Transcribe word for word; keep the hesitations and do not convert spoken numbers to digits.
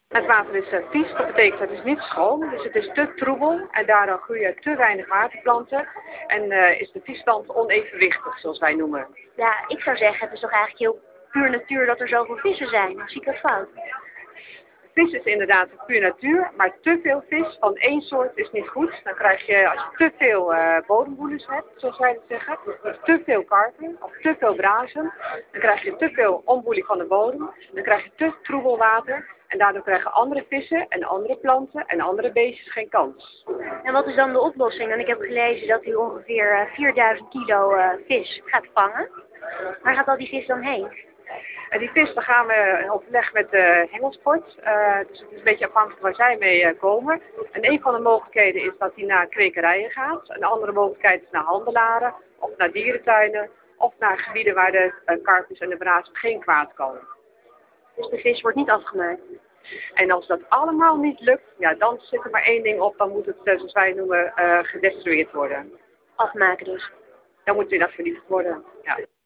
Het water is uh, vies, dat betekent dat het is niet schoon, dus het is te troebel en daardoor groeien te weinig waterplanten en uh, is de visstand onevenwichtig, zoals wij noemen. Ja, ik zou zeggen, het is toch eigenlijk heel puur natuur dat er zoveel vissen zijn. Of zie ik dat fout? Vis is inderdaad puur natuur, maar te veel vis van één soort is niet goed. Dan krijg je, als je te veel uh, bodemwoelers hebt, zoals wij het zeggen, dus te veel karpen of te veel brazen, dan krijg je te veel omwoeling van de bodem, dan krijg je te troebel water en daardoor krijgen andere vissen en andere planten en andere beestjes geen kans. En wat is dan de oplossing? Want ik heb gelezen dat u ongeveer uh, vierduizend kilo uh, vis gaat vangen. Waar gaat al die vis dan heen? En die vis, daar gaan we in overleg met de hengelsport. Uh, dus het is een beetje afhankelijk waar zij mee uh, komen. En een van de mogelijkheden is dat hij naar kwekerijen gaat. Een andere mogelijkheid is naar handelaren, of naar dierentuinen, of naar gebieden waar de uh, karpers en de brazen geen kwaad komen. Dus de vis wordt niet afgemaakt? En als dat allemaal niet lukt, ja, dan zit er maar één ding op, dan moet het, zoals wij noemen, uh, gedestrueerd worden. Afmaken dus? Dan moet hij dat vernietigd worden, ja.